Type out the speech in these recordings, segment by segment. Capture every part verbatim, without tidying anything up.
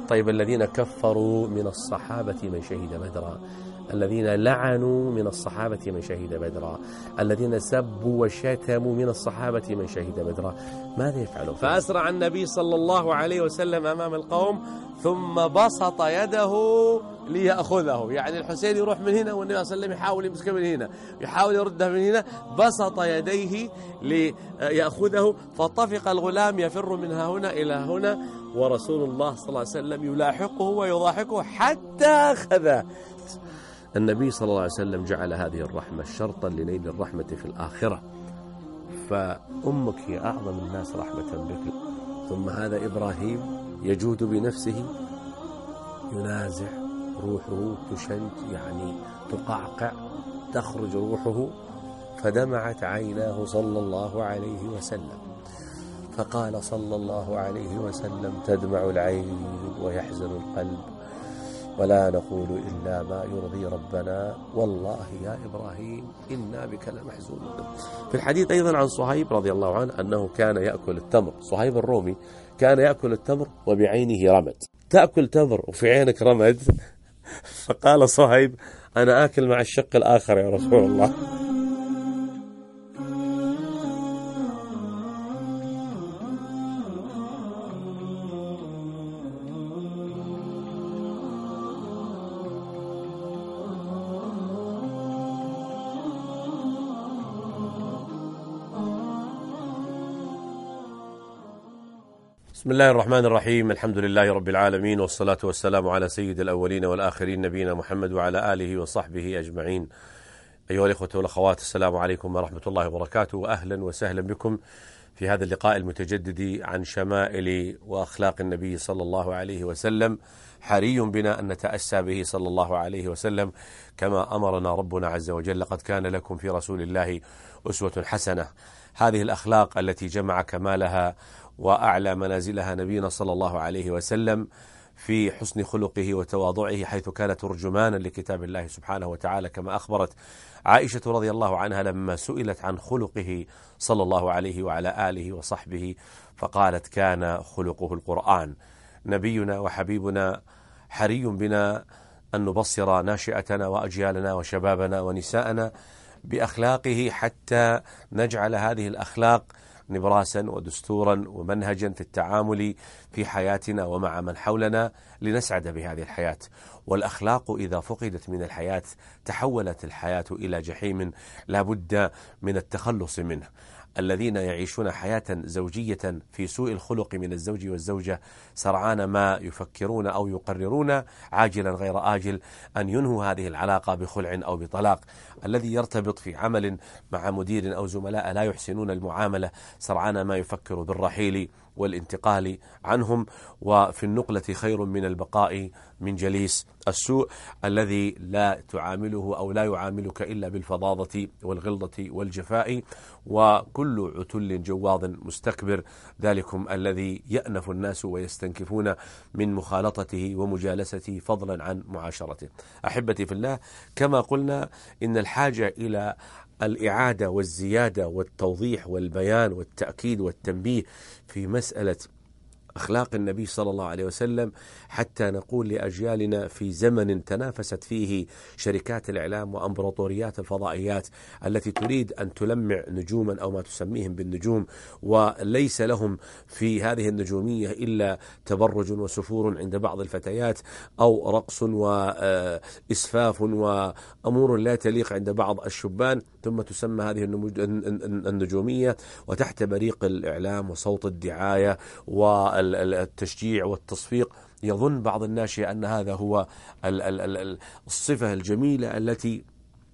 طيب الذين كفروا من الصحابة من شهد بدرا، الذين لعنوا من الصحابة من شهد بدرا، الذين سبوا وشتموا من الصحابة من شهد بدرا، ماذا يفعلون؟ فأسرع النبي صلى الله عليه وسلم أمام القوم ثم بسط يده ليأخذه، يعني الحسين يروح من هنا والنبي صلى الله عليه وسلم يحاول يمسكه من هنا، يحاول يرده من هنا، بسط يديه ليأخذه، فطفق الغلام يفر من هنا إلى هنا، ورسول الله صلى الله عليه وسلم يلاحقه ويضاحكه حتى أخذه. النبي صلى الله عليه وسلم جعل هذه الرحمة شرطا لنيل الرحمة في الآخرة، فأمك هي أعظم الناس رحمة بك. ثم هذا إبراهيم يجود بنفسه، ينازع روحه، تشنج يعني تقعقع، تخرج روحه، فدمعت عيناه صلى الله عليه وسلم، فقال صلى الله عليه وسلم: تدمع العين ويحزن القلب، ولا نقول إلا ما يرضي ربنا، والله يا إبراهيم إنا بك لمحزونون. في الحديث أيضا عن صهيب رضي الله عنه أنه كان يأكل التمر، صهيب الرومي كان يأكل التمر وبعينه رمد. تأكل تمر وفي عينك رمد؟ فقال صهيب: أنا آكل مع الشق الآخر يا رسول الله. بسم الله الرحمن الرحيم، الحمد لله رب العالمين، والصلاة والسلام على سيد الأولين والآخرين نبينا محمد وعلى آله وصحبه أجمعين. أيها الإخوة والأخوات، السلام عليكم ورحمة الله وبركاته، وأهلا وسهلا بكم في هذا اللقاء المتجدد عن شمائل وأخلاق النبي صلى الله عليه وسلم. حري بنا أن نتأسى به صلى الله عليه وسلم كما أمرنا ربنا عز وجل: لقد كان لكم في رسول الله أسوة حسنة. هذه الأخلاق التي جمع كمالها وأعلى منازلها نبينا صلى الله عليه وسلم في حسن خلقه وتواضعه، حيث كان ترجمانا لكتاب الله سبحانه وتعالى، كما أخبرت عائشة رضي الله عنها لما سئلت عن خلقه صلى الله عليه وعلى آله وصحبه، فقالت: كان خلقه القرآن. نبينا وحبيبنا حري بنا أن نبصر ناشئتنا وأجيالنا وشبابنا ونساءنا بأخلاقه، حتى نجعل هذه الأخلاق نبراسا ودستورا ومنهجا في التعامل في حياتنا ومع من حولنا لنسعد بهذه الحياة. والأخلاق إذا فقدت من الحياة تحولت الحياة إلى جحيم لا بد من التخلص منه. الذين يعيشون حياة زوجية في سوء الخلق من الزوج والزوجة سرعان ما يفكرون أو يقررون عاجلا غير آجل أن ينهوا هذه العلاقة بخلع أو بطلاق. الذي يرتبط في عمل مع مدير أو زملاء لا يحسنون المعاملة سرعان ما يفكر بالرحيل والانتقال عنهم، وفي النقلة خير من البقاء من جليس السوء الذي لا تعامله أو لا يعاملك إلا بالفظاظة والغلظة والجفاء وكل عتل جواظ مستكبر، ذلكم الذي يأنف الناس ويستنكفون من مخالطته ومجالسته فضلا عن معاشرته. أحبتي في الله، كما قلنا إن الحاجة إلى الإعادة والزيادة والتوضيح والبيان والتأكيد والتنبيه في مسألة أخلاق النبي صلى الله عليه وسلم، حتى نقول لأجيالنا في زمن تنافست فيه شركات الإعلام وأمبراطوريات الفضائيات التي تريد أن تلمع نجوما أو ما تسميهم بالنجوم، وليس لهم في هذه النجومية إلا تبرج وسفور عند بعض الفتيات أو رقص وإسفاف وأمور لا تليق عند بعض الشبان، ثم تسمى هذه النجومية وتحت بريق الإعلام وصوت الدعاية والتشجيع والتصفيق يظن بعض الناشئة أن هذا هو الصفة الجميلة التي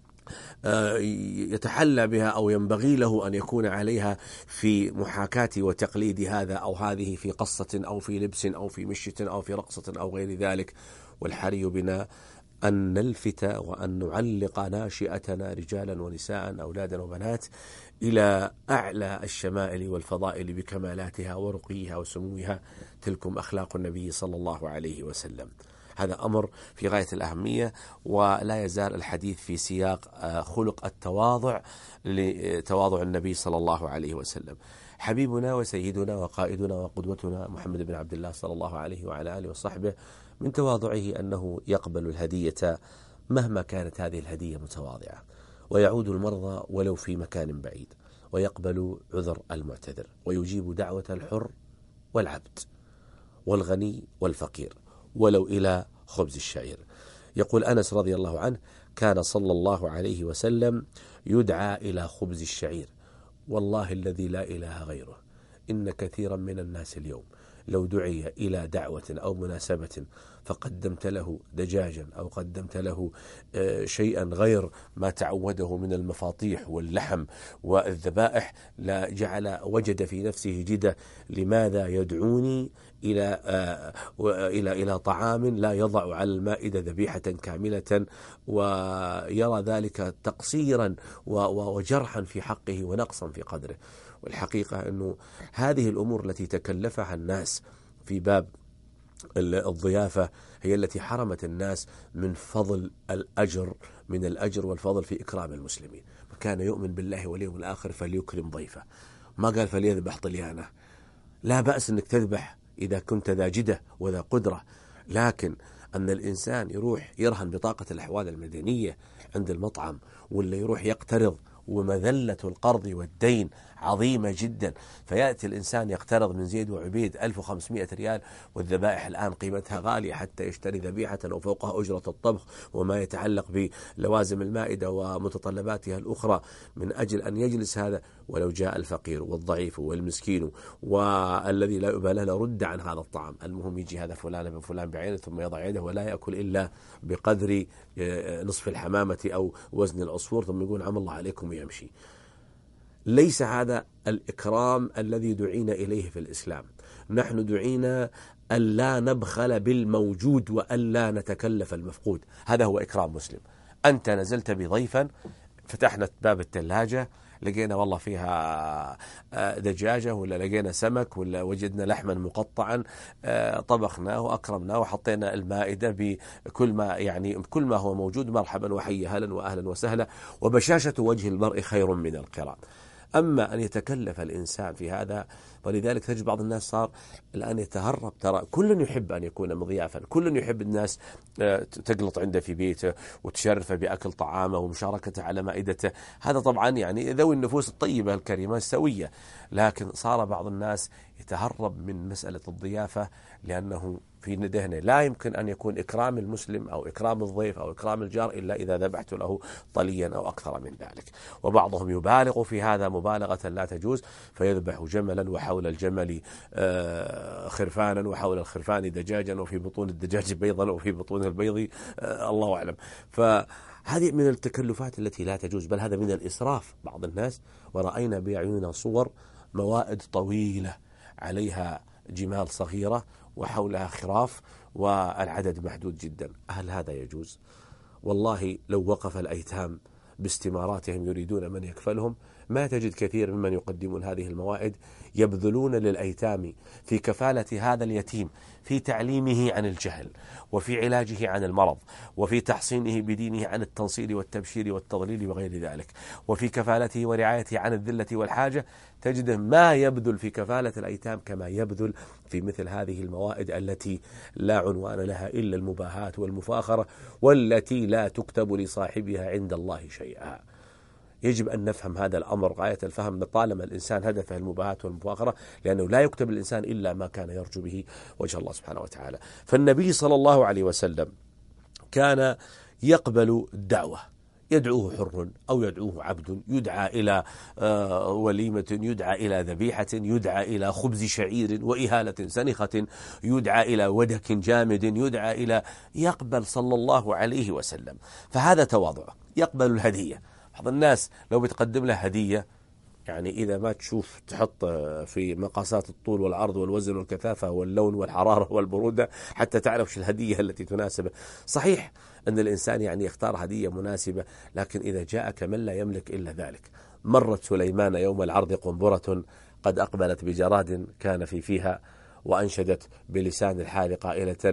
يتحلى بها أو ينبغي له أن يكون عليها في محاكاة وتقليد هذا أو هذه في قصة أو في لبس أو في مشية أو في رقصة أو غير ذلك. والحري بنا أن نلفت وأن نعلق ناشئتنا رجالا ونساء أولادا وبنات إلى أعلى الشمائل والفضائل بكمالاتها ورقيها وسموها. تلكم أخلاق النبي صلى الله عليه وسلم. هذا أمر في غاية الأهمية، ولا يزال الحديث في سياق خلق التواضع لتواضع النبي صلى الله عليه وسلم. حبيبنا وسيدنا وقائدنا وقدوتنا محمد بن عبد الله صلى الله عليه وعلى آله وصحبه من تواضعه أنه يقبل الهدية مهما كانت هذه الهدية متواضعة، ويعود المرضى ولو في مكان بعيد، ويقبل عذر المعتذر، ويجيب دعوة الحر والعبد والغني والفقير ولو إلى خبز الشعير. يقول أنس رضي الله عنه: كان صلى الله عليه وسلم يدعى إلى خبز الشعير، والله الذي لا إله غيره إن كثيرا من الناس اليوم لو دعي إلى دعوة أو مناسبة فقدمت له دجاجا أو قدمت له شيئا غير ما تعوده من المفاطيح واللحم والذبائح لا جعل وجد في نفسه جدة: لماذا يدعوني إلى إلى إلى طعام لا يضع على المائدة ذبيحة كاملة، ويرى ذلك تقصيرا وجرحا في حقه ونقصا في قدره. والحقيقة أنه هذه الأمور التي تكلفها الناس في باب الضيافة هي التي حرمت الناس من فضل الأجر من الأجر والفضل في إكرام المسلمين. كان يؤمن بالله واليوم الآخر فليكرم ضيفه، ما قال فليذبح طليانه. لا بأس أنك تذبح إذا كنت ذا جدة وذا قدرة، لكن أن الإنسان يروح يرهن بطاقة الأحوال المدنية عند المطعم، ولا يروح يقترض، ومذلة القرض والدين عظيمة جدا، فيأتي الإنسان يقترض من زيد وعبيد ألف وخمسمائة ريال، والذبائح الآن قيمتها غالية حتى يشتري ذبيحة وفوقها أجرة الطبخ وما يتعلق بلوازم المائدة ومتطلباتها الأخرى، من أجل أن يجلس هذا. ولو جاء الفقير والضعيف والمسكين والذي لا يبالي له رد عن هذا الطعام، المهم يجي هذا فلان بن فلان بعينه ثم يضع يده ولا يأكل إلا بقدر نصف الحمامة أو وزن العصفور ثم يقول عم الله عليكم ويمشي. ليس هذا الإكرام الذي دعينا إليه في الإسلام. نحن دعينا ألا نبخل بالموجود وألا نتكلف المفقود، هذا هو إكرام مسلم. أنت نزلت بضيفا، فتحنا باب الثلاجة لقينا والله فيها دجاجة ولا لقينا سمك ولا وجدنا لحما مقطعا، طبخناه وأكرمناه وحطينا المائدة بكل ما يعني كل ما هو موجود، مرحبا وحيا هلا وأهلا وسهلا، وبشاشة وجه المرء خير من القراء. أما أن يتكلف الإنسان في هذا، ولذلك تجد بعض الناس صار الآن يتهرب. ترى كل يحب أن يكون مضيافا، كل يحب الناس تقلط عنده في بيته وتشرفه بأكل طعامه ومشاركته على مائدته، هذا طبعا يعني ذوي النفوس الطيبة الكريمة السوية. لكن صار بعض الناس يتهرب من مسألة الضيافة، لأنه في ذهنه لا يمكن أن يكون إكرام المسلم أو إكرام الضيف أو إكرام الجار إلا إذا ذبحت له طليا أو أكثر من ذلك. وبعضهم يبالغ في هذا مبالغة لا تجوز، فيذبح جملا وحول الجمل خرفانا وحول الخرفان دجاجا وفي بطون الدجاج بيضا وفي بطون البيض الله أعلم. فهذه من التكلفات التي لا تجوز، بل هذا من الإسراف. بعض الناس ورأينا بأعيننا صور موائد طويلة عليها جمال صغيرة وحولها خراف والعدد محدود جدا. هل هذا يجوز؟ والله لو وقف الأيتام باستماراتهم يريدون من يكفلهم ما تجد كثير ممن يقدمون هذه الموائد يبذلون للأيتام في كفالة هذا اليتيم، في تعليمه عن الجهل، وفي علاجه عن المرض، وفي تحصينه بدينه عن التنصيل والتبشير والتضليل وغير ذلك، وفي كفالته ورعايته عن الذلة والحاجة. تجد ما يبذل في كفالة الأيتام كما يبذل في مثل هذه الموائد التي لا عنوان لها إلا المباهات والمفاخرة، والتي لا تكتب لصاحبها عند الله شيئا. يجب أن نفهم هذا الأمر غاية الفهم طالما الإنسان هدفه المباهات والمفاخرة، لأنه لا يكتب الإنسان إلا ما كان يرجو به وجه الله سبحانه وتعالى. فالنبي صلى الله عليه وسلم كان يقبل الدعوة، يدعوه حر أو يدعوه عبد، يدعى إلى وليمة، يدعى إلى ذبيحة، يدعى إلى خبز شعير وإهالة سنخة، يدعى إلى ودك جامد، يدعى إلى يقبل صلى الله عليه وسلم. فهذا تواضع، يقبل الهدية. بعض الناس لو بتقدم له هدية، يعني إذا ما تشوف تحط في مقاسات الطول والعرض والوزن والكثافة واللون والحرارة والبرودة حتى تعرف شو الهدية التي تناسبه. صحيح أن الإنسان يعني يختار هدية مناسبة، لكن إذا جاءك من لا يملك إلا ذلك. مرت سليمان يوم العرض قنبرة قد أقبلت بجراد كان في فيها، وأنشدت بلسان الحال قائلة: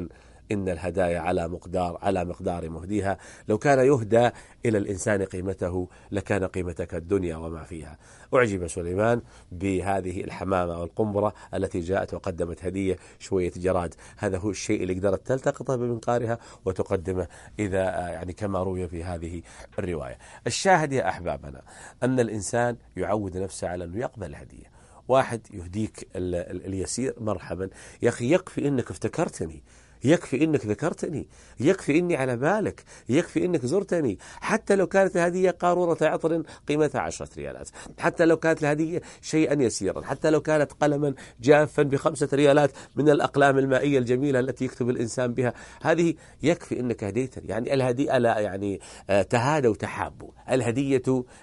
إن الهدايا على مقدار على مقدار مهديها، لو كان يهدى إلى الإنسان قيمته لكان قيمتك الدنيا وما فيها. أعجب سليمان بهذه الحمامة والقنبرة التي جاءت وقدمت هدية شوية جراد، هذا هو الشيء اللي قدرت تلتقطه بمنقارها وتقدمه إذا يعني كما روي في هذه الرواية. الشاهد يا أحبابنا أن الإنسان يعود نفسه على أنه يقبل الهدية. واحد يهديك اليسير، مرحبا يا أخي، يكفي إنك افتكرتني، يكفي إنك ذكرتني، يكفي إني على بالك، يكفي إنك زرتني. حتى لو كانت الهدية قارورة عطر قيمتها عشرة ريالات، حتى لو كانت الهدية شيئا يسيرا، حتى لو كانت قلما جافا بخمسة ريالات من الأقلام المائية الجميلة التي يكتب الإنسان بها، هذه يكفي إنك هديتني. يعني الهدية لا يعني تهادوا تحابوا، الهدية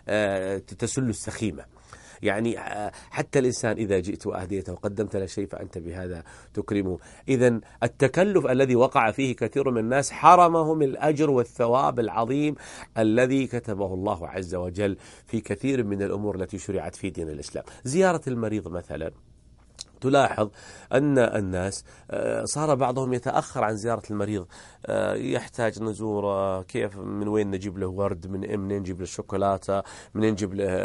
تسل السخيمة. يعني حتى الإنسان إذا جئت وأهديته وقدمت له شيء فأنت بهذا تكرمه. إذن التكلف الذي وقع فيه كثير من الناس حرمهم الأجر والثواب العظيم الذي كتبه الله عز وجل في كثير من الأمور التي شرعت في دين الإسلام. زيارة المريض مثلا، تلاحظ أن الناس صار بعضهم يتأخر عن زيارة المريض، يحتاج نزوره، كيف من وين نجيب له ورد، من منين نجيب له الشوكولاتة، منين نجيب له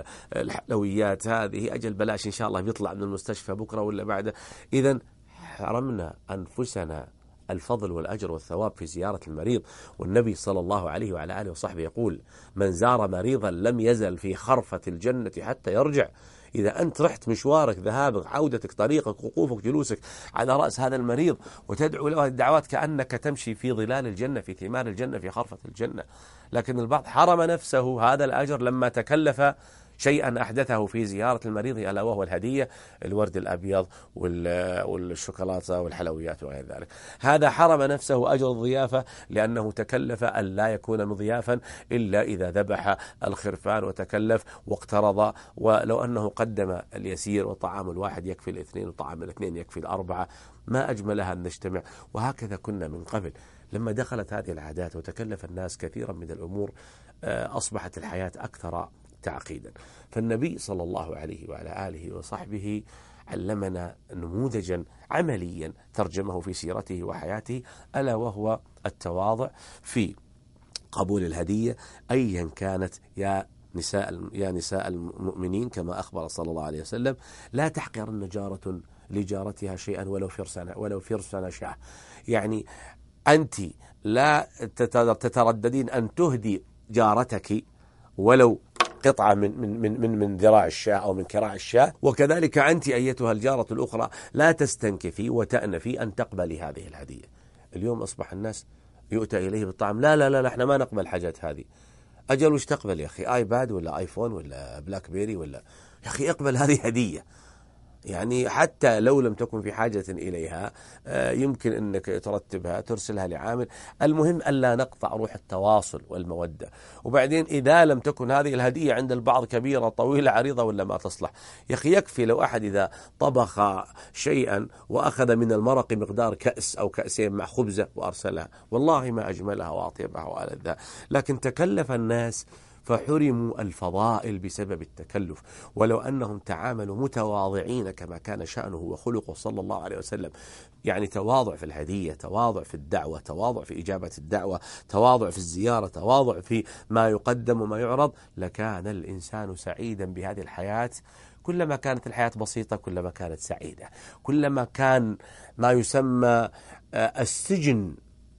الحلويات هذه، أجل بلاش إن شاء الله بيطلع من المستشفى بكرة ولا بعده. إذن حرمنا أنفسنا الفضل والأجر والثواب في زيارة المريض. والنبي صلى الله عليه وعلى آله وصحبه يقول: من زار مريضا لم يزل في خرفة الجنة حتى يرجع. إذا أنت رحت مشوارك، ذهابك، عودتك، طريقك، وقوفك، جلوسك على رأس هذا المريض وتدعو له الدعوات كأنك تمشي في ظلال الجنة، في ثمار الجنة، في خرفة الجنة. لكن البعض حرم نفسه هذا الأجر لما تكلف شيئا أحدثه في زيارة المريض، ألا وهو الهدية، الورد الأبيض والشوكولاتة والحلويات وغير ذلك. هذا حرم نفسه أجر الضيافة لأنه تكلف أن لا يكون مضيافا إلا إذا ذبح الخرفان وتكلف واقترض. ولو أنه قدم اليسير وطعام الواحد يكفي الاثنين وطعام الاثنين يكفي الأربعة، ما أجملها أن نجتمع. وهكذا كنا من قبل. لما دخلت هذه العادات وتكلف الناس كثيرا من الأمور، أصبحت الحياة أكثر تعقيدا. فالنبي صلى الله عليه وعلى آله وصحبه علمنا نموذجا عمليا ترجمه في سيرته وحياته، ألا وهو التواضع في قبول الهدية أيا كانت. يا نساء يا نساء المؤمنين، كما أخبر صلى الله عليه وسلم: لا تحقرن جارة لجارتها شيئا ولو فرسنا ولو فرسنا شاه. يعني أنت لا تترددين أن تهدي جارتك ولو قطعة من من من من من ذراع الشاة أو من كراع الشاة. وكذلك أنت أيتها الجارة الأخرى لا تستنكفي وتأنفي أن تقبلي هذه الهدية. اليوم أصبح الناس يؤتى إليه بالطعام: لا لا لا احنا ما نقبل حاجات هذه. أجل وش تقبل يا أخي؟ آيباد ولا آيفون ولا بلاك بيري ولا؟ يا أخي اقبل هذه هدية. يعني حتى لو لم تكن في حاجة إليها يمكن أنك ترتبها ترسلها لعامل. المهم ألا نقطع روح التواصل والمودة. وبعدين إذا لم تكن هذه الهدية عند البعض كبيرة طويلة عريضة ولا ما تصلح، يا أخي يكفي لو أحد إذا طبخ شيئا وأخذ من المرق مقدار كأس أو كأسين مع خبزة وأرسلها، والله ما أجملها وأطيبها وألذها. لكن تكلف الناس فحرموا الفضائل بسبب التكلف. ولو أنهم تعاملوا متواضعين كما كان شأنه وخلقه صلى الله عليه وسلم، يعني تواضع في الهدية، تواضع في الدعوة، تواضع في إجابة الدعوة، تواضع في الزيارة، تواضع في ما يقدم وما يعرض، لكان الإنسان سعيدا بهذه الحياة. كلما كانت الحياة بسيطة كلما كانت سعيدة. كلما كان ما يسمى السجن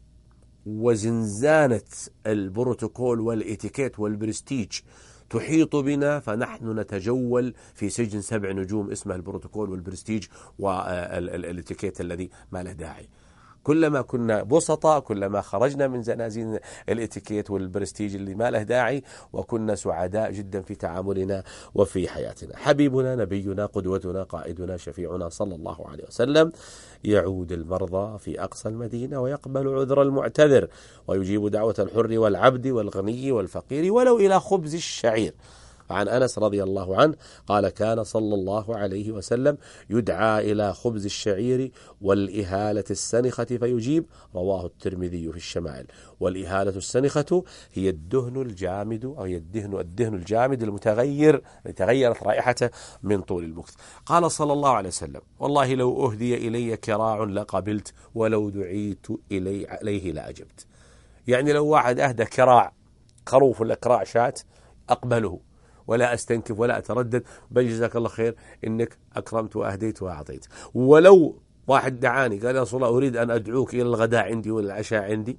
وزنزانة البروتوكول والإتيكيت والبرستيج تحيط بنا، فنحن نتجول في سجن سبع نجوم اسمه البروتوكول والبرستيج والإتيكيت الذي ما له داعي. كلما كنا بسطاء كلما خرجنا من زنازين الاتيكيت والبرستيج اللي ما له داعي، وكنا سعداء جدا في تعاملنا وفي حياتنا. حبيبنا، نبينا، قدوتنا، قائدنا، شفيعنا صلى الله عليه وسلم يعود المرضى في أقصى المدينة ويقبل عذر المعتذر ويجيب دعوة الحر والعبد والغني والفقير ولو إلى خبز الشعير. عن أنس رضي الله عنه قال كان صلى الله عليه وسلم يدعى إلى خبز الشعير والإهالة السنخة فيجيب، رواه الترمذي في الشمائل. والإهالة السنخة هي الدهن الجامد، أو هي الدهن الدهن الجامد المتغير تغيرت رائحته من طول المكث. قال صلى الله عليه وسلم والله لو أهدي إلي كراع لقبلت ولو دعيت إلي عليه لأجبت. يعني لو واحد أهدى كراع خروف ولا كراع شاة أقبله ولا أستنكف ولا أتردد، بل جزاك الله خير إنك أكرمت وأهديت وأعطيت. ولو واحد دعاني قال يا رسول الله أريد أن أدعوك إلى الغداء عندي ولا العشاء عندي،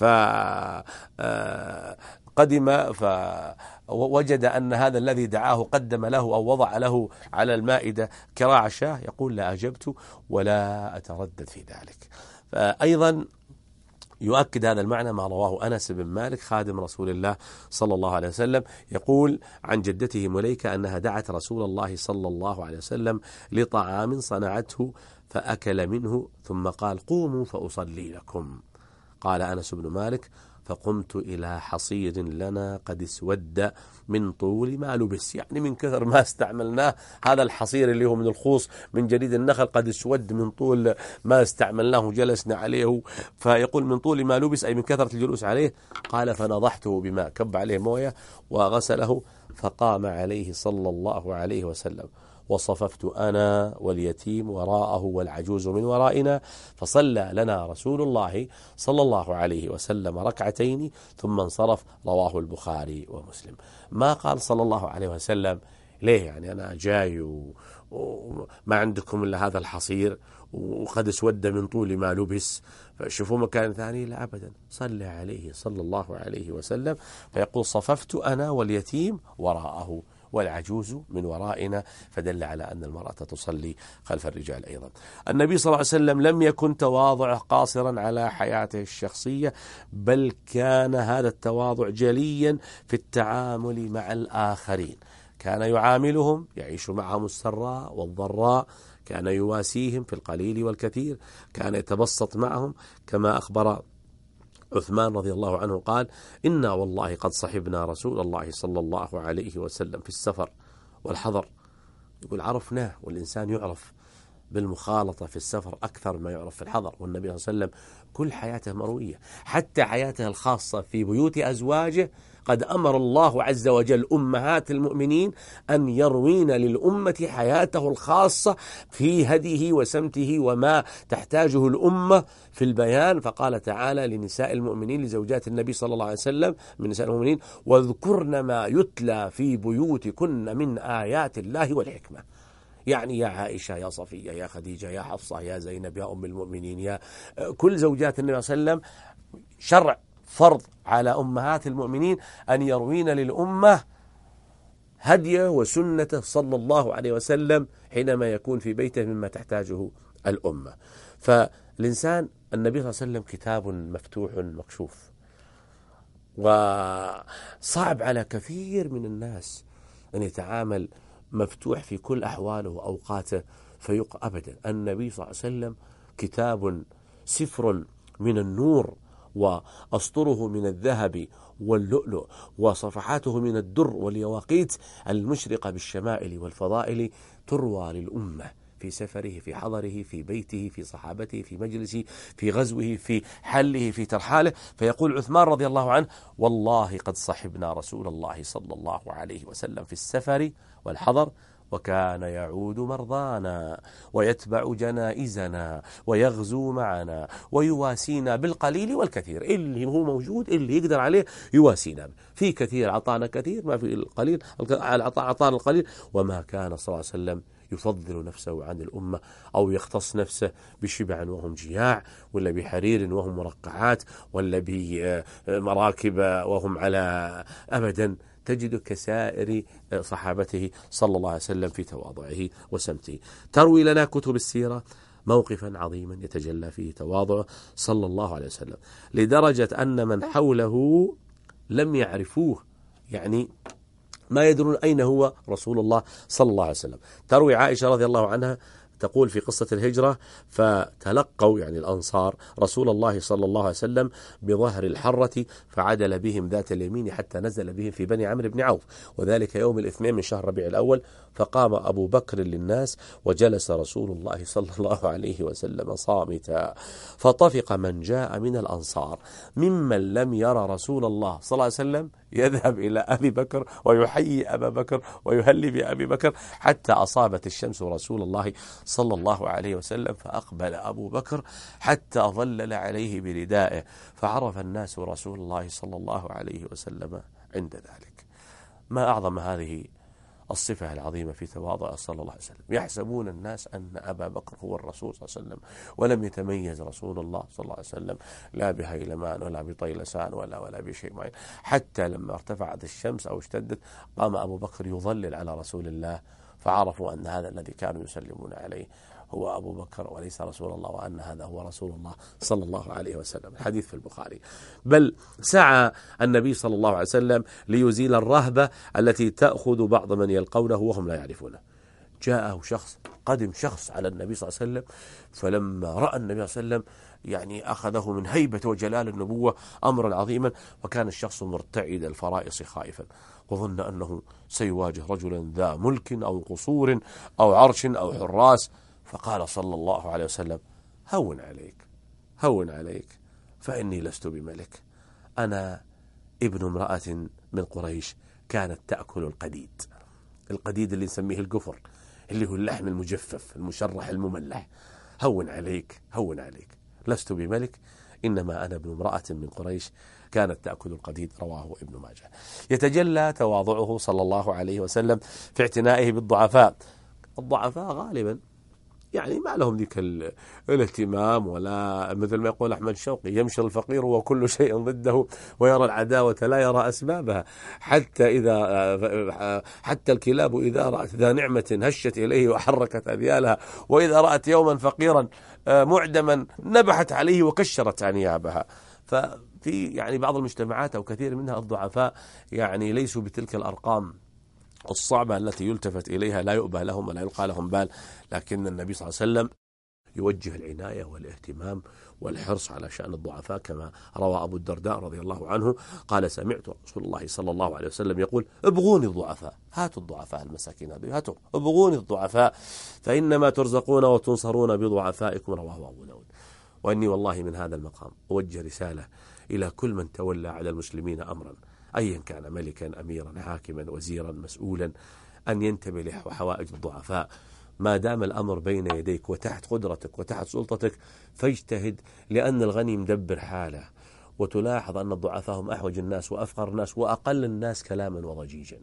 فقدم فوجد أن هذا الذي دعاه قدم له أو وضع له على المائدة كراع شاه، يقول لا أجبت ولا أتردد في ذلك. فأيضا يؤكد هذا المعنى ما رواه أنس بن مالك خادم رسول الله صلى الله عليه وسلم، يقول عن جدته مليكة أنها دعت رسول الله صلى الله عليه وسلم لطعام صنعته فأكل منه ثم قال قوموا فأصلي لكم. قال أنس بن مالك فقمت إلى حصير لنا قد اسود من طول ما لبس، يعني من كثر ما استعملناه. هذا الحصير اللي هو من الخوص من جريد النخل قد اسود من طول ما استعملناه جلسنا عليه، فيقول من طول ما لبس أي من كثرة الجلوس عليه. قال فنضحته بماء، كب عليه موية وغسله، فقام عليه صلى الله عليه وسلم وصففت أنا واليتيم وراءه والعجوز من ورائنا، فصلى لنا رسول الله صلى الله عليه وسلم ركعتين ثم انصرف، رواه البخاري ومسلم. ما قال صلى الله عليه وسلم ليه يعني أنا جاي وما عندكم إلا هذا الحصير وقد اسود من طول ما لبس فشوفوا مكان ثاني، لا أبدا، صلى عليه صلى الله عليه وسلم فيقول صففت أنا واليتيم وراءه والعجوز من ورائنا، فدل على أن المرأة تصلي خلف الرجال. أيضا النبي صلى الله عليه وسلم لم يكن تواضعه قاصرا على حياته الشخصية، بل كان هذا التواضع جليا في التعامل مع الآخرين. كان يعاملهم، يعيش معهم السراء والضراء، كان يواسيهم في القليل والكثير، كان يتبسط معهم، كما أخبر عثمان رضي الله عنه قال إنا والله قد صحبنا رسول الله صلى الله عليه وسلم في السفر والحضر. يقول عرفناه، والإنسان يعرف بالمخالطة في السفر أكثر ما يعرف في الحضر. والنبي صلى الله عليه وسلم كل حياته مروية، حتى حياته الخاصة في بيوت أزواجه قد أمر الله عز وجل أمهات المؤمنين أن يروين للأمة حياته الخاصة في هديه وسمته وما تحتاجه الأمة في البيان. فقال تعالى لنساء المؤمنين لزوجات النبي صلى الله عليه وسلم من نساء المؤمنين واذكرن ما يتلى في بيوتكن من آيات الله والحكمة. يعني يا عائشة، يا صفية، يا خديجة، يا حفصة، يا زينب، يا أم المؤمنين، يا كل زوجات النبي صلى الله عليه وسلم، شرع فرض على أمهات المؤمنين أن يروين للأمة هديه وسنته صلى الله عليه وسلم حينما يكون في بيته مما تحتاجه الأمة. فالإنسان النبي صلى الله عليه وسلم كتاب مفتوح مكشوف، وصعب على كثير من الناس أن يتعامل مفتوح في كل أحواله وأوقاته فيق أبدا. النبي صلى الله عليه وسلم كتاب سفر من النور، وأسطره من الذهب واللؤلؤ، وصفحاته من الدر واليواقيت المشرقة بالشمائل والفضائل، تروى للأمة في سفره، في حضره، في بيته، في صحابته، في مجلسه، في غزوه، في حله، في ترحاله. فيقول عثمان رضي الله عنه والله قد صحبنا رسول الله صلى الله عليه وسلم في السفر والحضر، وكان يعود مرضانا ويتبع جنائزنا ويغزو معنا ويواسينا بالقليل والكثير. اللي هو موجود اللي يقدر عليه يواسينا، في كثير عطانا كثير، ما في القليل عطانا القليل. وما كان صلى الله عليه وسلم يفضل نفسه عن الأمة أو يختص نفسه بشبع وهم جياع، ولا بحرير وهم مرقعات، ولا بمراكب وهم على أبدا. تجد كسائر صحابته صلى الله عليه وسلم في تواضعه وسمته. تروي لنا كتب السيرة موقفا عظيما يتجلى فيه تواضعه صلى الله عليه وسلم، لدرجة أن من حوله لم يعرفوه، يعني ما يدرون أين هو رسول الله صلى الله عليه وسلم. تروي عائشة رضي الله عنها تقول في قصة الهجرة: فتلقوا يعني الأنصار رسول الله صلى الله عليه وسلم بظهر الحرة فعدل بهم ذات اليمين حتى نزل بهم في بني عمرو بن عوف، وذلك يوم الاثنين من شهر ربيع الأول. فقام أبو بكر للناس وجلس رسول الله صلى الله عليه وسلم صامتا، فطفق من جاء من الأنصار ممن لم يرى رسول الله صلى الله عليه وسلم يذهب إلى أبي بكر ويحيي أبا بكر ويهلي بأبي بكر، حتى أصابت الشمس رسول الله صلى الله عليه وسلم، فأقبل أبو بكر حتى ظلل عليه بردائه، فعرف الناس رسول الله صلى الله عليه وسلم عند ذلك. ما أعظم هذه الصفة العظيمة في تواضع صلى الله عليه وسلم. يحسبون الناس أن أبا بكر هو الرسول صلى الله عليه وسلم، ولم يتميز رسول الله صلى الله عليه وسلم لا بهيلمان ولا بطيلسان ولا ولا بشيء معين، حتى لما ارتفعت الشمس أو اشتدت قام أبو بكر يظلل على رسول الله، فعرفوا أن هذا الذي كانوا يسلمون عليه هو أبو بكر وليس رسول الله، وأن هذا هو رسول الله صلى الله عليه وسلم. الحديث في البخاري. بل سعى النبي صلى الله عليه وسلم ليزيل الرهبة التي تأخذ بعض من يلقونه وهم لا يعرفونه. جاءه شخص، قدم شخص على النبي صلى الله عليه وسلم، فلما رأى النبي صلى الله عليه وسلم يعني أخذه من هيبة وجلال النبوة أمرا عظيما، وكان الشخص مرتعد الفرائص خائفا، وظن أنه سيواجه رجلا ذا ملك أو قصور أو عرش أو حراس، فقال صلى الله عليه وسلم: هون عليك هون عليك، فإني لست بملك، أنا ابن امرأة من قريش كانت تأكل القديد. القديد اللي نسميه القفر، اللي هو اللحم المجفف المشرح المملح. هون عليك هون عليك، لست بملك، إنما أنا ابن امرأة من قريش كانت تأكل القديد. رواه ابن ماجه. يتجلى تواضعه صلى الله عليه وسلم في اعتنائه بالضعفاء. الضعفاء غالبا يعني ما لهم ذيك الاهتمام، ولا مثل ما يقول أحمد شوقي: يمشي الفقير وكل شيء ضده ويرى العداوة لا يرى أسبابها، حتى إذا حتى الكلاب إذا رأت ذا نعمة هشت إليه وحركت أذيالها، وإذا رأت يوما فقيرا معدما نبحت عليه وكشرت أنيابها. ففي يعني بعض المجتمعات أو كثير منها الضعفاء يعني ليسوا بتلك الأرقام الصعبة التي يلتفت إليها، لا يؤبى لهم ولا يلقى لهم بال، لكن النبي صلى الله عليه وسلم يوجه العناية والاهتمام والحرص على شأن الضعفاء، كما روى أبو الدرداء رضي الله عنه قال: سمعت رسول الله صلى الله عليه وسلم يقول: ابغوني الضعفاء، هاتوا الضعفاء المساكين هذه، هاتوا ابغوني الضعفاء فإنما ترزقون وتنصرون بضعفائكم. رواه أبو داود. وإني والله من هذا المقام أوجه رسالة إلى كل من تولى على المسلمين أمرا، أيا كان ملكا أميرا حاكما وزيرا مسؤولا، أن ينتبه لحوائج الضعفاء. ما دام الأمر بين يديك وتحت قدرتك وتحت سلطتك فاجتهد، لأن الغني مدبر حاله، وتلاحظ أن الضعفاء هم أحوج الناس وأفقر الناس وأقل الناس كلاما وضجيجا،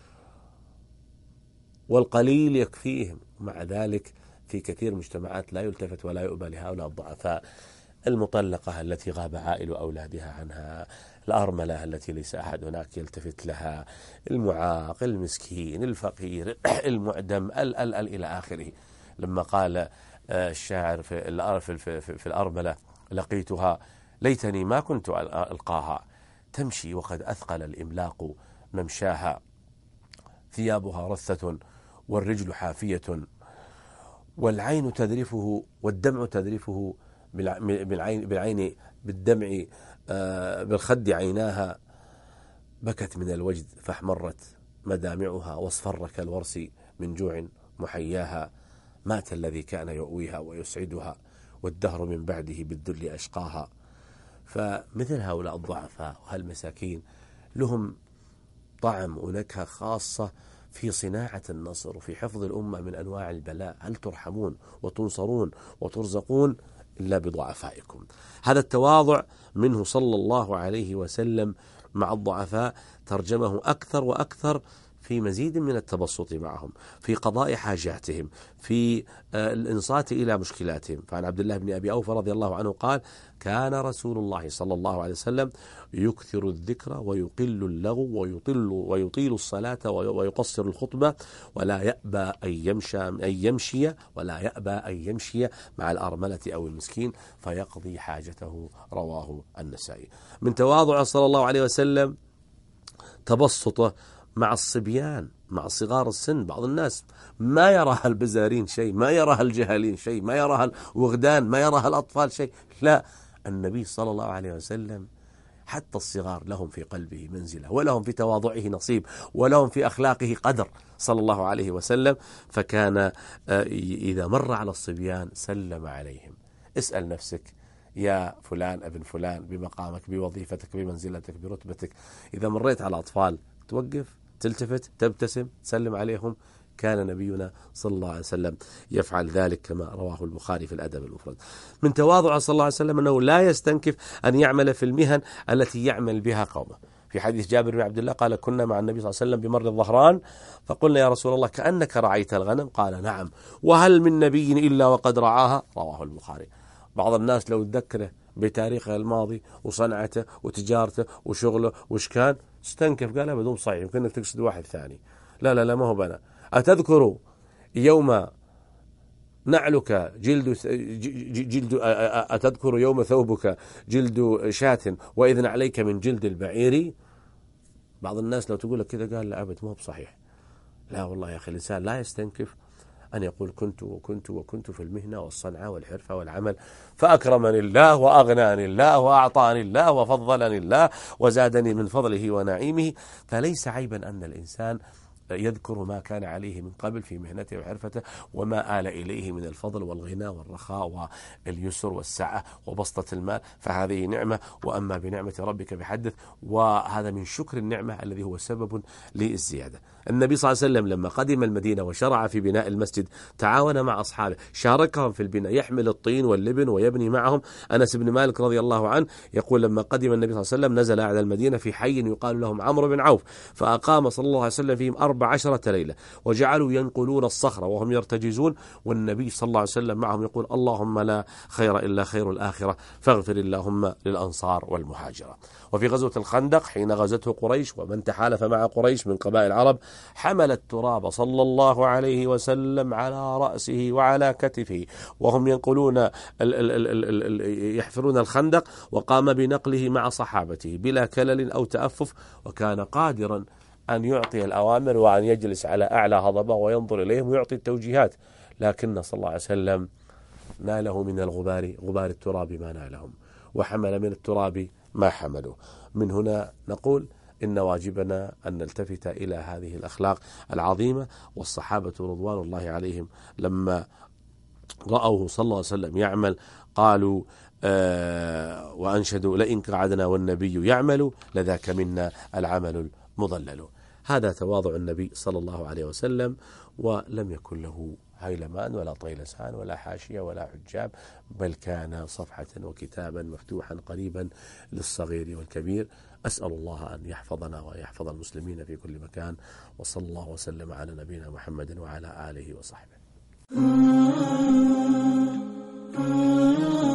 والقليل يكفيهم. مع ذلك في كثير مجتمعات لا يلتفت ولا يؤبى لهؤلاء الضعفاء: المطلقة التي غاب عائل أولادها عنها، الأرملة التي ليس أحد هناك يلتفت لها، المعاق، المسكين، الفقير، المعدم، ال ال ال إلى آخره. لما قال الشاعر في, في, في الأرملة: لقيتها ليتني ما كنت ألقاها، تمشي وقد أثقل الإملاق ممشاها، ثيابها رثة والرجل حافية، والعين تذرفه والدمع تذرفه بالعين, بالعين بالدمع بالخد عيناها، بكت من الوجد فاحمرت مدامعها، واصفر كالورس من جوع محياها، مات الذي كان يؤويها ويسعدها، والدهر من بعده بالذل أشقاها. فمثل هؤلاء الضعفاء وهالمساكين لهم طعم ونكهة خاصة في صناعة النصر وفي حفظ الأمة من أنواع البلاء. هل ترحمون وتنصرون وترزقون إلا بضعفائكم؟ هذا التواضع منه صلى الله عليه وسلم مع الضعفاء ترجمه أكثر وأكثر في مزيد من التبسط معهم، في قضاء حاجاتهم، في الإنصات إلى مشكلاتهم. فعن عبد الله بن أبي أوفى رضي الله عنه قال: كان رسول الله صلى الله عليه وسلم يكثر الذكر ويقل اللغو ويطل ويطيل الصلاة ويقصر الخطبة، ولا يأبى أن يمشي أن يمشي ولا يأبى أن يمشي مع الأرملة أو المسكين فيقضي حاجته. رواه النسائي. من تواضع صلى الله عليه وسلم تبسطه مع الصبيان، مع صغار السن. بعض الناس ما يراها البزارين شيء، ما يراها الجهلين شيء، ما يراها الوغدان، ما يراها الأطفال شيء. لا، النبي صلى الله عليه وسلم حتى الصغار لهم في قلبه منزلة، ولهم في تواضعه نصيب، ولهم في أخلاقه قدر صلى الله عليه وسلم. فكان إذا مر على الصبيان سلم عليهم. اسأل نفسك يا فلان ابن فلان، بمقامك، بوظيفتك، بمنزلتك، برتبتك، إذا مريت على أطفال توقف، تلتفت، تبتسم، تسلم عليهم. كان نبينا صلى الله عليه وسلم يفعل ذلك كما رواه البخاري في الأدب المفرد. من تواضعه صلى الله عليه وسلم أنه لا يستنكف أن يعمل في المهن التي يعمل بها قومه. في حديث جابر بن عبد الله قال: كنا مع النبي صلى الله عليه وسلم بمر الظهران فقلنا: يا رسول الله كأنك رعيت الغنم. قال: نعم، وهل من نبي إلا وقد رعاها؟ رواه البخاري. بعض الناس لو تذكره بتاريخه الماضي وصنعته وتجارته وشغله وش كان، استنكف، قال: بدون صحيح، يمكن انك تقصد واحد ثاني. لا لا لا، ما هو بنا. أتذكر يوم نعلك جلد جلد أتذكر يوم ثوبك جلد شاة وإذن عليك من جلد البعير؟ بعض الناس لو تقول لك كذا قال: لا أبد، ما هو بصحيح. لا والله يا أخي، الإنسان لا يستنكف أن يقول كنت وكنت وكنت في المهنة والصنعة والحرفة والعمل، فأكرمني الله وأغناني الله وأعطاني الله وفضلني الله وزادني من فضله ونعيمه. فليس عيبا أن الإنسان يذكر ما كان عليه من قبل في مهنته وحرفته، وما آل إليه من الفضل والغنى والرخاء واليسر والسعة وبسطة المال، فهذه نعمة. وأما بنعمة ربك بحدث، وهذا من شكر النعمة الذي هو سبب للزيادة. النبي صلى الله عليه وسلم لما قدم المدينة وشرع في بناء المسجد تعاون مع أصحابه، شاركهم في البناء، يحمل الطين واللبن ويبني معهم. أنس بن مالك رضي الله عنه يقول: لما قدم النبي صلى الله عليه وسلم نزل على المدينة في حي يقال لهم عمرو بن عوف، فأقام صلى الله عليه وسلم فيهم أربع عشرة ليلة، وجعلوا ينقلون الصخرة وهم يرتجزون، والنبي صلى الله عليه وسلم معهم يقول: اللهم لا خير إلا خير الآخرة، فاغفر اللهم للأنصار والمهاجرة. وفي غزوة الخندق حين غزته قريش ومن تحالف مع قريش من قبائل العرب، حمل التراب صلى الله عليه وسلم على رأسه وعلى كتفه وهم ينقلون ال ال ال ال يحفرون الخندق، وقام بنقله مع صحابته بلا كلل أو تأفف، وكان قادرا أن يعطي الأوامر وأن يجلس على أعلى هضبة وينظر إليهم ويعطي التوجيهات. لكن صلى الله عليه وسلم ناله من الغبار غبار التراب ما نالهم، وحمل من التراب ما حملوا. من هنا نقول إن واجبنا أن نلتفت إلى هذه الأخلاق العظيمة. والصحابة رضوان الله عليهم لما رأوه صلى الله عليه وسلم يعمل قالوا آه وأنشدوا: لئن قعدنا والنبي يعمل لذاك منا العمل المضلل. هذا تواضع النبي صلى الله عليه وسلم، ولم يكن له هيلمان ولا طيلسان ولا حاشية ولا حجاب، بل كان صفحة وكتابا مفتوحا قريبا للصغير والكبير. أسأل الله أن يحفظنا ويحفظ المسلمين في كل مكان، وصلى الله وسلم على نبينا محمد وعلى آله وصحبه.